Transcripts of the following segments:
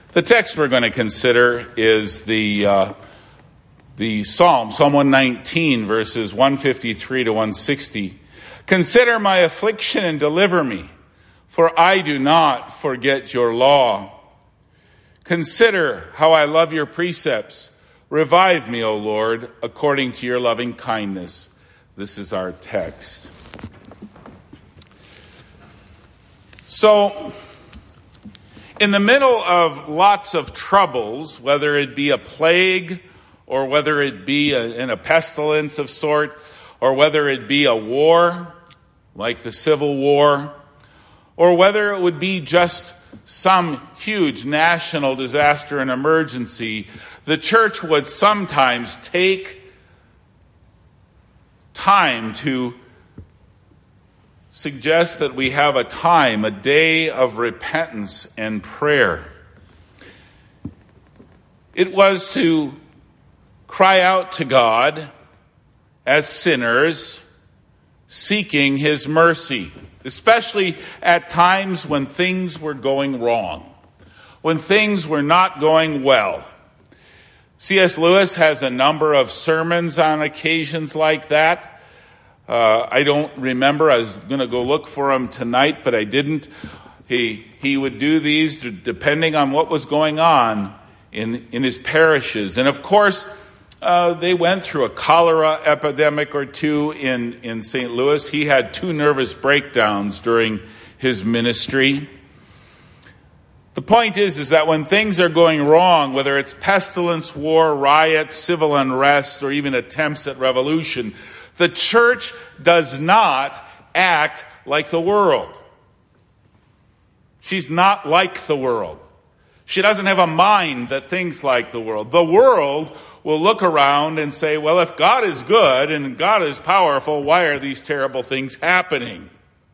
The text we're going to consider is the Psalm 119, verses 153 to 160. Consider my affliction and deliver me, for I do not forget your law. Consider how I love your precepts. Revive me, O Lord, according to your loving kindness. This is our text. So, in the middle of lots of troubles, whether it be a plague or whether it be in a pestilence of sort, or whether it be a war like the Civil War, or whether it would be just some huge national disaster and emergency, the church would sometimes take time to suggest that we have a day of repentance and prayer. It was to cry out to God as sinners, seeking his mercy, especially at times when things were going wrong, when things were not going well. C.S. Lewis has a number of sermons on occasions like that. I don't remember. I was going to go look for them tonight, but I didn't. He would do these depending on what was going on in his parishes. And of course, they went through a cholera epidemic or two in St. Louis. He had 2 nervous breakdowns during his ministry. The point is that when things are going wrong, whether it's pestilence, war, riots, civil unrest, or even attempts at revolution, the church does not act like the world. She's not like the world. She doesn't have a mind that thinks like the world. The world will look around and say, well, if God is good and God is powerful, why are these terrible things happening?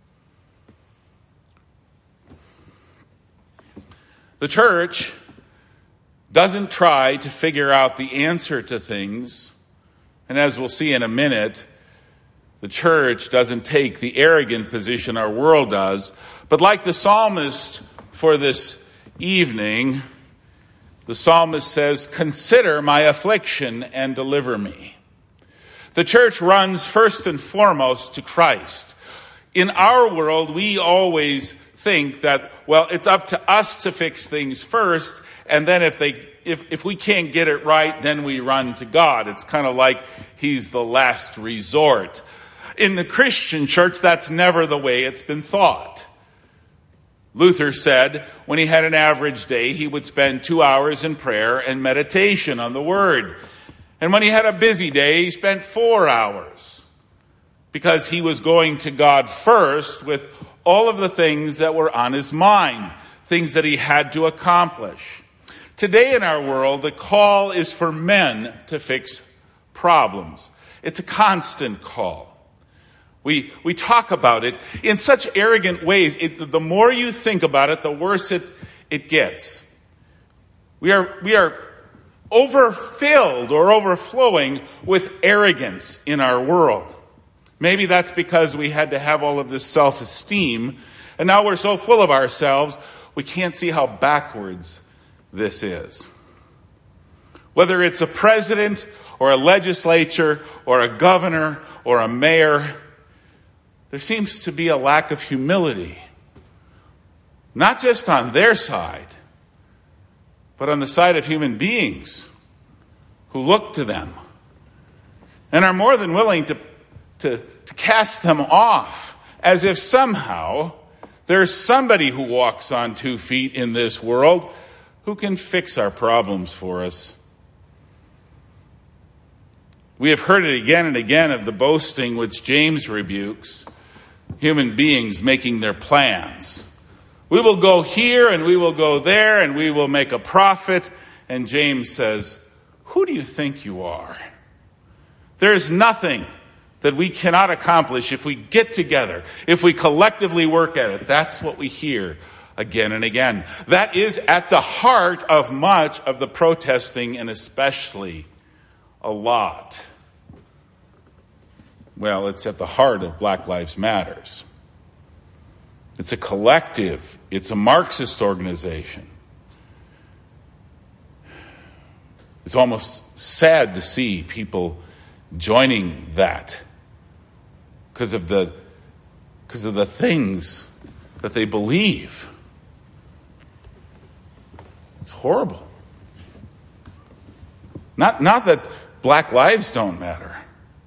The church doesn't try to figure out the answer to things. And as we'll see in a minute, the church doesn't take the arrogant position our world does. But like the psalmist for this evening, the psalmist says, consider my affliction and deliver me. The church runs first and foremost to Christ. In our world, we always think that, well, it's up to us to fix things first, and then if we can't get it right, then we run to God. It's kind of like he's the last resort. In the Christian church, that's never the way it's been thought. Luther said when he had an average day, he would spend 2 hours in prayer and meditation on the Word. And when he had a busy day, he spent 4 hours because he was going to God first with all of the things that were on his mind, things that he had to accomplish. Today in our world, the call is for men to fix problems. It's a constant call. We talk about it in such arrogant ways. The more you think about it, the worse it gets. We are overfilled or overflowing with arrogance in our world. Maybe that's because we had to have all of this self-esteem, and now we're so full of ourselves, we can't see how backwards this is. Whether it's a president or a legislature or a governor or a mayor, there seems to be a lack of humility, not just on their side, but on the side of human beings who look to them and are more than willing to cast them off as if somehow there's somebody who walks on 2 feet in this world who can fix our problems for us. We have heard it again and again of the boasting which James rebukes, human beings making their plans. We will go here and we will go there and we will make a profit. And James says, who do you think you are? There's nothing that we cannot accomplish if we get together, if we collectively work at it. That's what we hear again and again. That is at the heart of much of the protesting, and especially a lot. Well, it's at the heart of Black Lives Matters. It's a collective. It's a Marxist organization. It's almost sad to see people joining that because of the things that they believe. It's horrible. Not that black lives don't matter.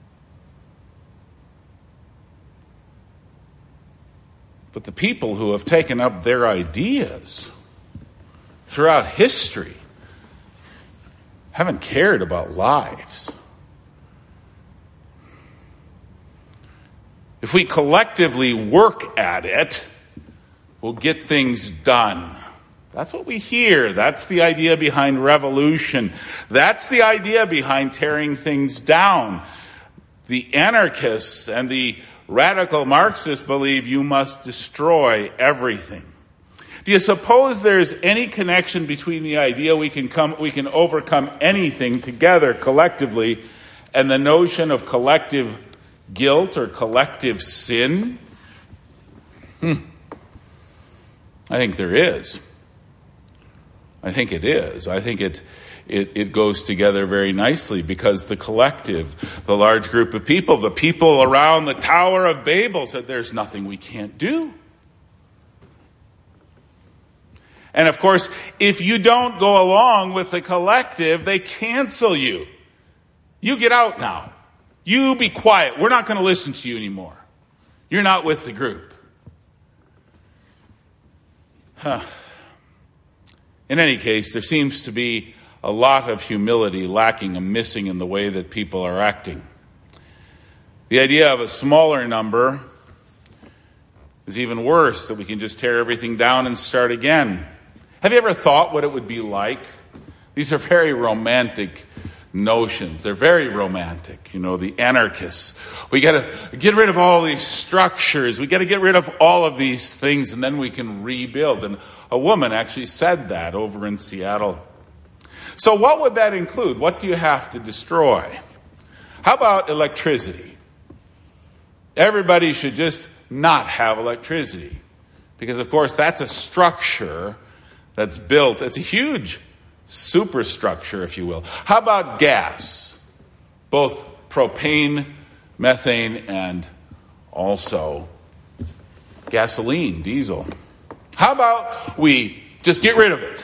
But the people who have taken up their ideas throughout history haven't cared about lives. If we collectively work at it, we'll get things done. That's what we hear. That's the idea behind revolution. That's the idea behind tearing things down. The anarchists and the radical Marxists believe you must destroy everything. Do you suppose there's any connection between the idea we can overcome anything together collectively and the notion of collective guilt or collective sin? I think there is. I think it is. I think it goes together very nicely because the collective, the large group of people, the people around the Tower of Babel said there's nothing we can't do. And of course, if you don't go along with the collective, they cancel you. You get out now. You be quiet. We're not going to listen to you anymore. You're not with the group. In any case, there seems to be a lot of humility lacking and missing in the way that people are acting. The idea of a smaller number is even worse, that we can just tear everything down and start again. Have you ever thought what it would be like? These are very romantic notions. They're very romantic. You know, the anarchists. We got to get rid of all these structures. We got to get rid of all of these things, and then we can rebuild. And a woman actually said that over in Seattle. So what would that include? What do you have to destroy? How about electricity? Everybody should just not have electricity. Because, of course, that's a structure that's built. It's a huge superstructure, if you will. How about gas? Both propane, methane, and also gasoline, diesel. How about we just get rid of it?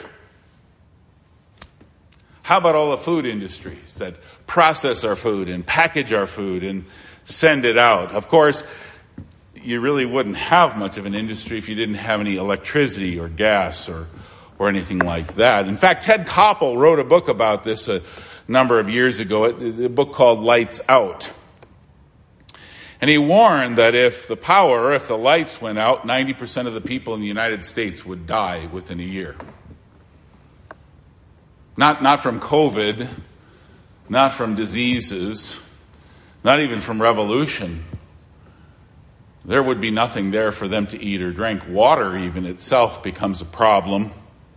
How about all the food industries that process our food and package our food and send it out? Of course, you really wouldn't have much of an industry if you didn't have any electricity or gas or anything like that. In fact, Ted Koppel wrote a book about this a number of years ago, a book called Lights Out. And he warned that if the lights went out, 90% of the people in the United States would die within a year. Not from COVID, not from diseases, not even from revolution. There would be nothing there for them to eat or drink. Water even itself becomes a problem.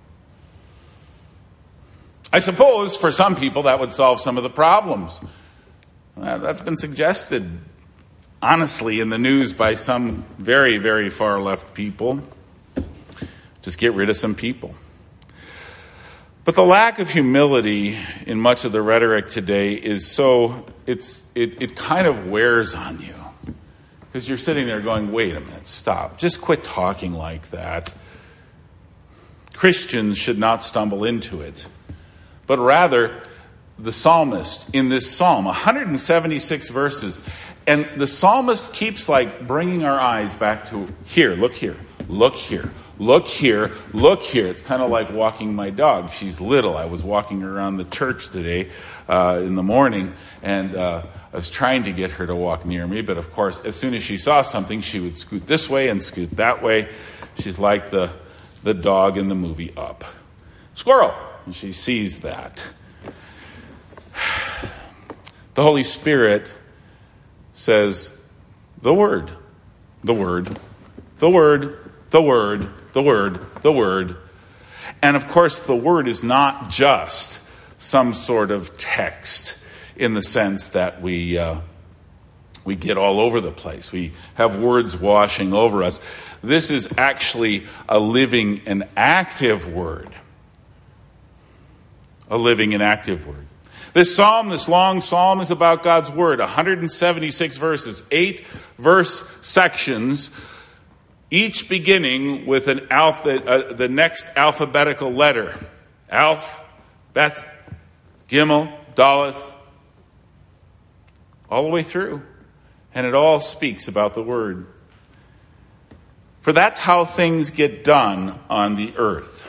I suppose for some people that would solve some of the problems. That's been suggested, honestly, in the news by some very, very far left people. Just get rid of some people. But the lack of humility in much of the rhetoric today is it kind of wears on you. Because you're sitting there going, wait a minute, stop. Just quit talking like that. Christians should not stumble into it. But rather, the psalmist in this psalm, 176 verses, and the psalmist keeps bringing our eyes back to here, look here, look here, look here, look here. It's kind of like walking my dog. She's little. I was walking her around the church today in the morning, and I was trying to get her to walk near me, but of course, as soon as she saw something, she would scoot this way and scoot that way. She's like the dog in the movie Up. Squirrel! And she sees that. The Holy Spirit says, the Word, the Word, the Word, the Word, the Word, the Word. And of course, the Word is not just some sort of text in the sense that we get all over the place. We have words washing over us. This is actually a living and active Word. A living and active Word. This psalm, this long psalm, is about God's word. 176 verses, 8 verse sections, each beginning with the next alphabetical letter. Alph, Beth, Gimel, Daleth, all the way through. And it all speaks about the word. For that's how things get done on the earth.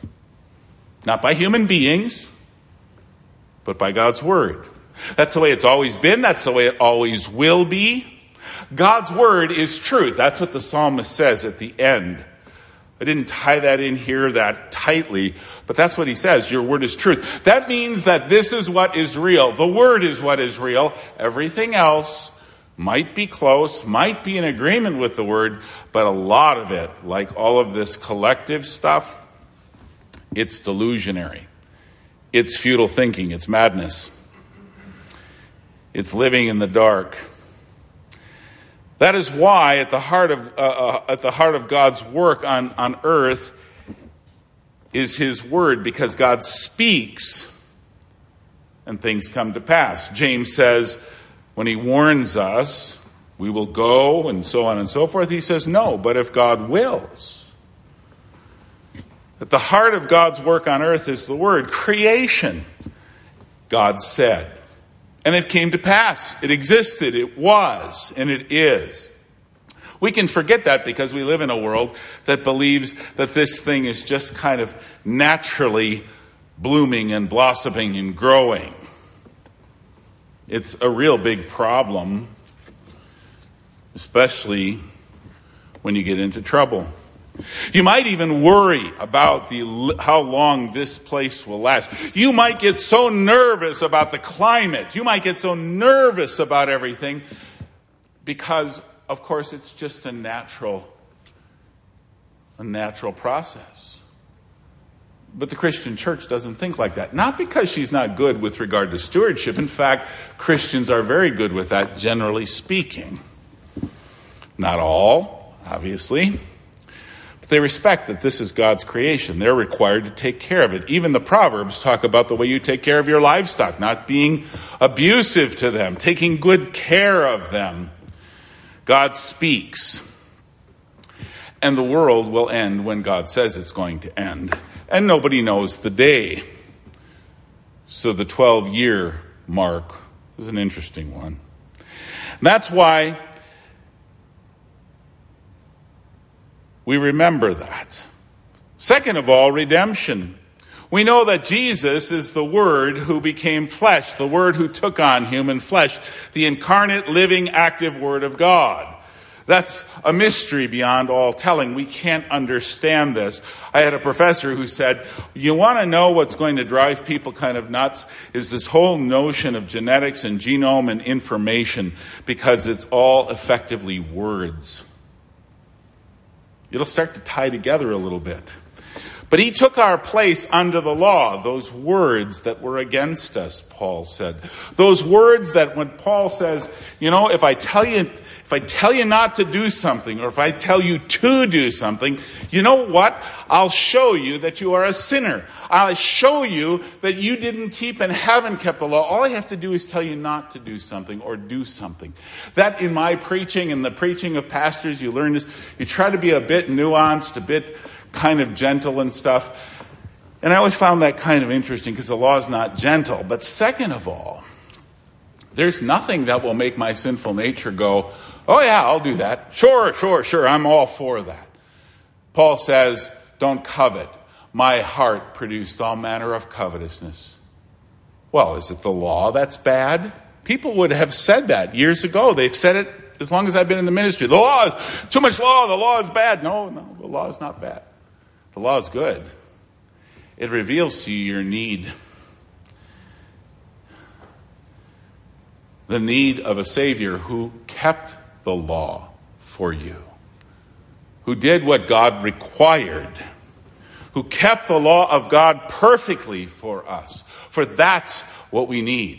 Not by human beings, but by God's word. That's the way it's always been. That's the way it always will be. God's word is truth. That's what the psalmist says at the end. I didn't tie that in here that tightly, but that's what he says. Your word is truth. That means that this is what is real. The word is what is real. Everything else might be close, might be in agreement with the word, but a lot of it, like all of this collective stuff, it's delusionary. It's futile thinking. It's madness. It's living in the dark. That is why at the heart of God's work on earth is his word, because God speaks and things come to pass. James says when he warns us, we will go and so on and so forth, he says no, but if God wills. At the heart of God's work on earth is the word. Creation, God said. And it came to pass. It existed. It was. And it is. We can forget that because we live in a world that believes that this thing is just kind of naturally blooming and blossoming and growing. It's a real big problem, especially when you get into trouble. You might even worry about how long this place will last. You might get so nervous about the climate. You might get so nervous about everything because, of course, it's just a natural process. But the Christian church doesn't think like that. Not because she's not good with regard to stewardship. In fact, Christians are very good with that, generally speaking. Not all, obviously. They respect that this is God's creation. They're required to take care of it. Even the Proverbs talk about the way you take care of your livestock, not being abusive to them, taking good care of them. God speaks. And the world will end when God says it's going to end. And nobody knows the day. So the 12-year mark is an interesting one. And that's why we remember that. Second of all, redemption. We know that Jesus is the Word who became flesh, the Word who took on human flesh, the incarnate, living, active Word of God. That's a mystery beyond all telling. We can't understand this. I had a professor who said, you want to know what's going to drive people kind of nuts is this whole notion of genetics and genome and information, because it's all effectively words. It'll start to tie together a little bit. But he took our place under the law, those words that were against us, Paul said. Those words that when Paul says, if I tell you not to do something, or if I tell you to do something, you know what? I'll show you that you are a sinner. I'll show you that you didn't keep and haven't kept the law. All I have to do is tell you not to do something or do something. That in my preaching and the preaching of pastors, you learn this. You try to be a bit nuanced, a bit kind of gentle and stuff. And I always found that kind of interesting because the law is not gentle. But second of all, there's nothing that will make my sinful nature go, oh yeah, I'll do that. Sure, I'm all for that. Paul says, don't covet. My heart produced all manner of covetousness. Well, is it the law that's bad? People would have said that years ago. They've said it as long as I've been in the ministry. The law is too much law. The law is bad. No, the law is not bad. The law is good. It reveals to you your need. The need of a Savior who kept the law for you, who did what God required, who kept the law of God perfectly for us, for that's what we need.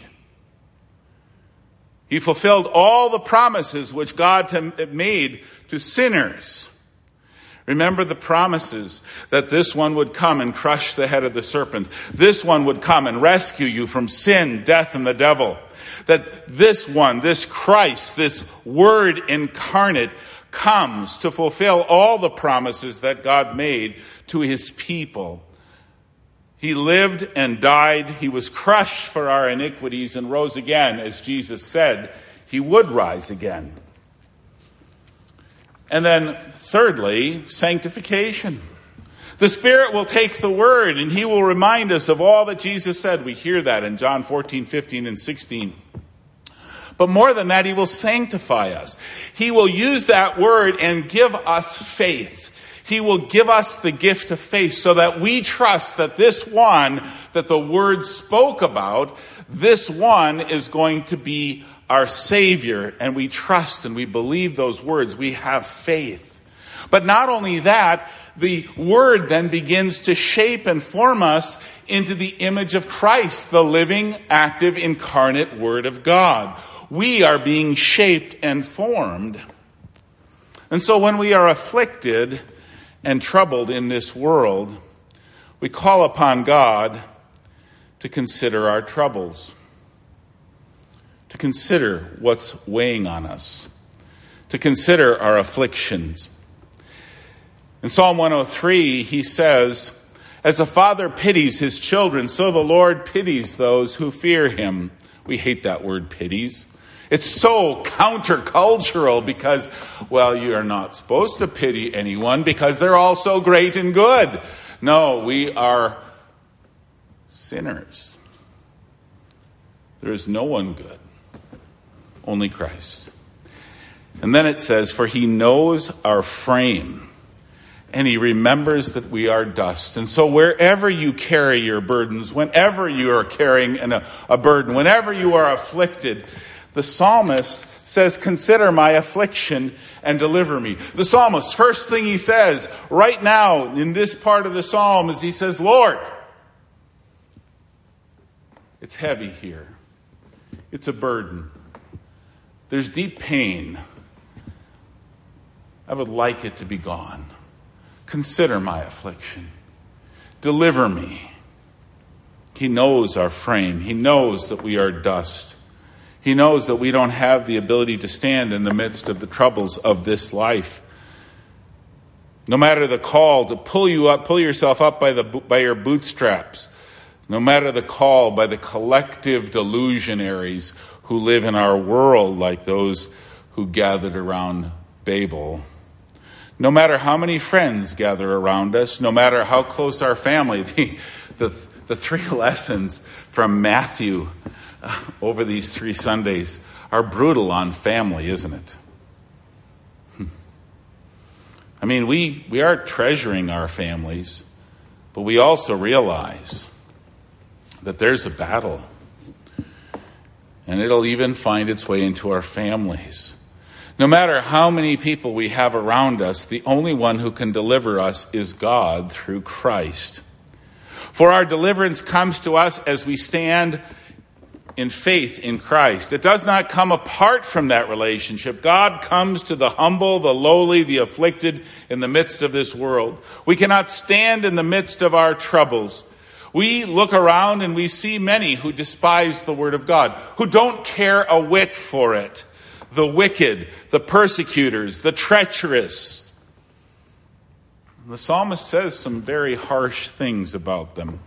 He fulfilled all the promises which God made to sinners. Remember the promises that this one would come and crush the head of the serpent. This one would come and rescue you from sin, death, and the devil. That this one, this Christ, this Word incarnate, comes to fulfill all the promises that God made to his people. He lived and died. He was crushed for our iniquities and rose again, as Jesus said he would rise again. And then, thirdly, sanctification. The Spirit will take the Word and he will remind us of all that Jesus said. We hear that in John 14, 15, and 16. But more than that, he will sanctify us. He will use that Word and give us faith. He will give us the gift of faith so that we trust that this one that the Word spoke about, this one is going to be our Savior. And we trust and we believe those words. We have faith. But not only that, the Word then begins to shape and form us into the image of Christ, the living, active, incarnate Word of God. We are being shaped and formed. And so when we are afflicted and troubled in this world, we call upon God to consider our troubles, to consider what's weighing on us, to consider our afflictions. In Psalm 103, he says, "As a father pities his children, so the Lord pities those who fear him." We hate that word, pities. It's so countercultural because, well, you are not supposed to pity anyone because they're all so great and good. No, we are sinners. There is no one good, only Christ. And then it says, "For he knows our frame, and he remembers that we are dust." And so wherever you carry your burdens, whenever you are carrying a burden, whenever you are afflicted, the psalmist says, "Consider my affliction and deliver me." The psalmist, first thing he says right now in this part of the psalm is he says, "Lord, it's heavy here. It's a burden. There's deep pain. I would like it to be gone. Consider my affliction. Deliver me." He knows our frame. He knows that we are dust. He knows that we don't have the ability to stand in the midst of the troubles of this life. No matter the call to pull yourself up by your bootstraps. No matter the call by the collective delusionaries who live in our world, like those who gathered around Babel. No matter how many friends gather around us, no matter how close our family, the three lessons from Matthew over these 3 Sundays are brutal on family, isn't it? I mean, we are treasuring our families, but we also realize that there's a battle. And it'll even find its way into our families. No matter how many people we have around us, the only one who can deliver us is God through Christ. For our deliverance comes to us as we stand in faith in Christ. It does not come apart from that relationship. God comes to the humble, the lowly, the afflicted in the midst of this world. We cannot stand in the midst of our troubles. We look around and we see many who despise the word of God, who don't care a whit for it. The wicked, the persecutors, the treacherous. The psalmist says some very harsh things about them.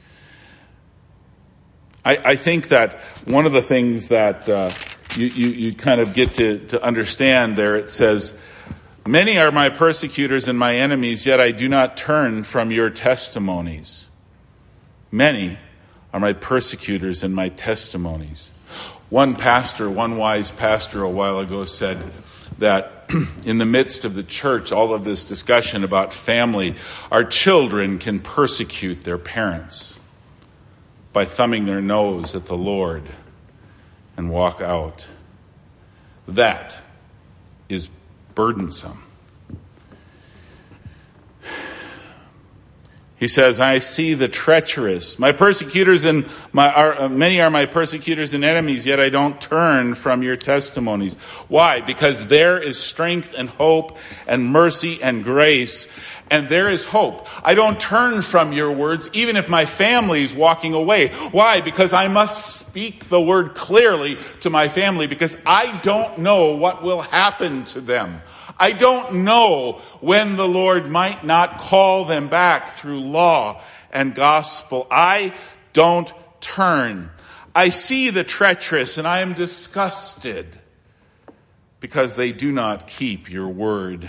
I think that one of the things that you kind of get to understand there, it says, "Many are my persecutors and my enemies, yet I do not turn from your testimonies." Many are my persecutors and my testimonies. One wise pastor a while ago said that in the midst of the church, all of this discussion about family, our children can persecute their parents by thumbing their nose at the Lord and walk out. That is burdensome. He says, I see the treacherous. My persecutors and many are my persecutors and enemies, yet I don't turn from your testimonies. Why? Because there is strength and hope and mercy and grace. And there is hope. I don't turn from your words, even if my family is walking away. Why? Because I must speak the word clearly to my family, because I don't know what will happen to them. I don't know when the Lord might not call them back through law and gospel. I don't turn. I see the treacherous and I am disgusted because they do not keep your word.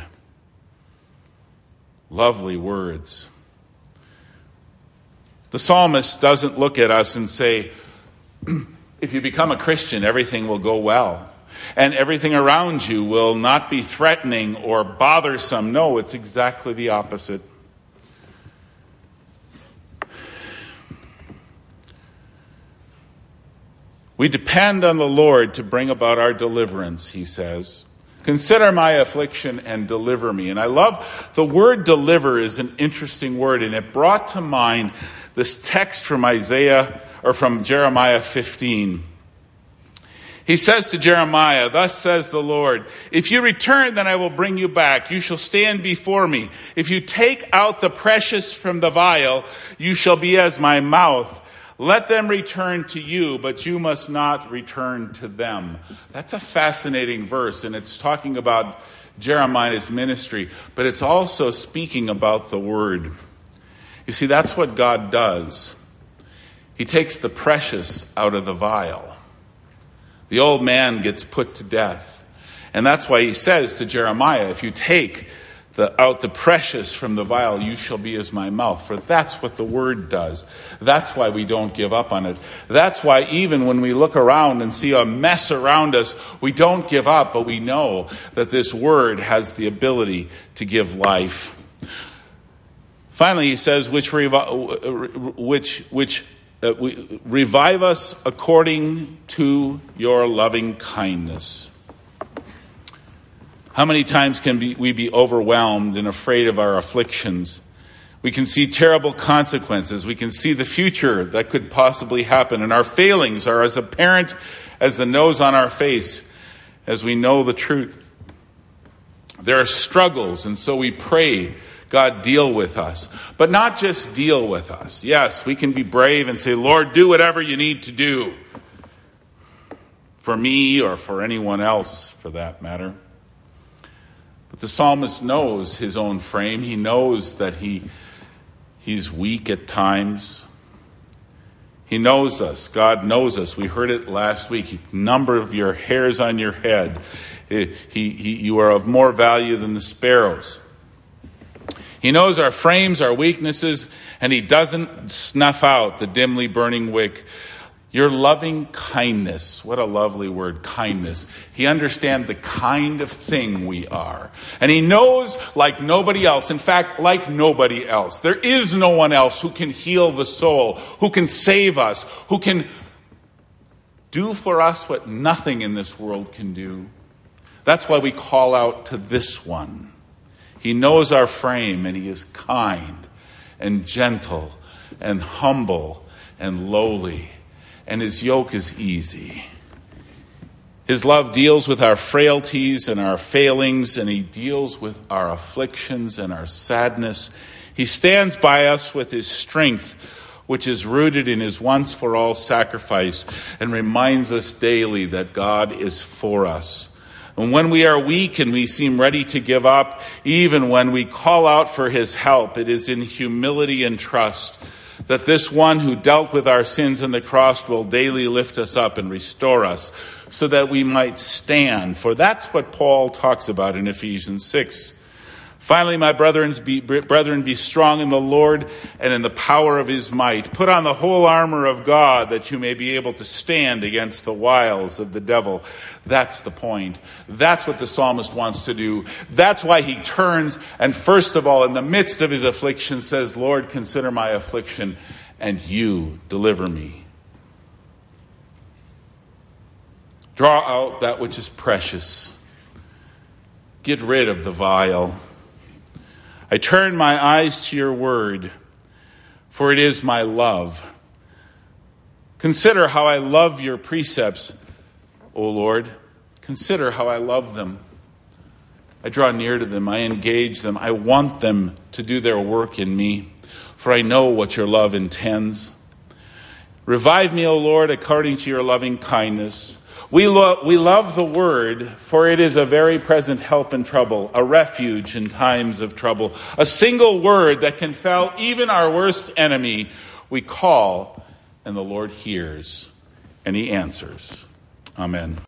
Lovely words. The psalmist doesn't look at us and say, if you become a Christian, everything will go well. And everything around you will not be threatening or bothersome. No, it's exactly the opposite. We depend on the Lord to bring about our deliverance, he says. Consider my affliction and deliver me. And I love the word deliver is an interesting word, and it brought to mind this text from Jeremiah 15. He says to Jeremiah, thus says the Lord, if you return, then I will bring you back. You shall stand before me. If you take out the precious from the vial, you shall be as my mouth. Let them return to you, but you must not return to them. That's a fascinating verse, and it's talking about Jeremiah's ministry, but it's also speaking about the word. You see, that's what God does. He takes the precious out of the vial. The old man gets put to death. And that's why he says to Jeremiah, if you take out the precious from the vial, you shall be as my mouth. For that's what the word does. That's why we don't give up on it. That's why even when we look around and see a mess around us, we don't give up, but we know that this word has the ability to give life. Finally, he says, revive us according to your loving kindness. How many times can we be overwhelmed and afraid of our afflictions? We can see terrible consequences. We can see the future that could possibly happen. And our failings are as apparent as the nose on our face as we know the truth. There are struggles, and so we pray, God, deal with us. But not just deal with us. Yes, we can be brave and say, Lord, do whatever you need to do. For me or for anyone else, for that matter. But the psalmist knows his own frame. He knows that he's weak at times. He knows us. God knows us. We heard it last week. Number of your hairs on your head. You are of more value than the sparrows. He knows our frames, our weaknesses, and he doesn't snuff out the dimly burning wick. Your loving kindness. What a lovely word, kindness. He understands the kind of thing we are. And he knows like nobody else. In fact, like nobody else. There is no one else who can heal the soul, who can save us, who can do for us what nothing in this world can do. That's why we call out to this one. He knows our frame, and he is kind and gentle and humble and lowly. And his yoke is easy. His love deals with our frailties and our failings, and he deals with our afflictions and our sadness. He stands by us with his strength, which is rooted in his once-for-all sacrifice, and reminds us daily that God is for us. And when we are weak and we seem ready to give up, even when we call out for his help, it is in humility and trust that this one who dealt with our sins on the cross will daily lift us up and restore us so that we might stand. For that's what Paul talks about in Ephesians 6. Finally, my brethren, be strong in the Lord and in the power of his might. Put on the whole armor of God that you may be able to stand against the wiles of the devil. That's the point. That's what the psalmist wants to do. That's why he turns and first of all, in the midst of his affliction, says, Lord, consider my affliction and you deliver me. Draw out that which is precious. Get rid of the vile. I turn my eyes to your word. for it is my love. Consider how I love your precepts, O Lord. Consider how I love them. I draw near to them. I engage them. I want them to do their work in me, for I know what your love intends. Revive me, O Lord, according to your loving kindness. We love the word, for it is a very present help in trouble, a refuge in times of trouble. A single word that can fell even our worst enemy. We call, and the Lord hears, and he answers. Amen.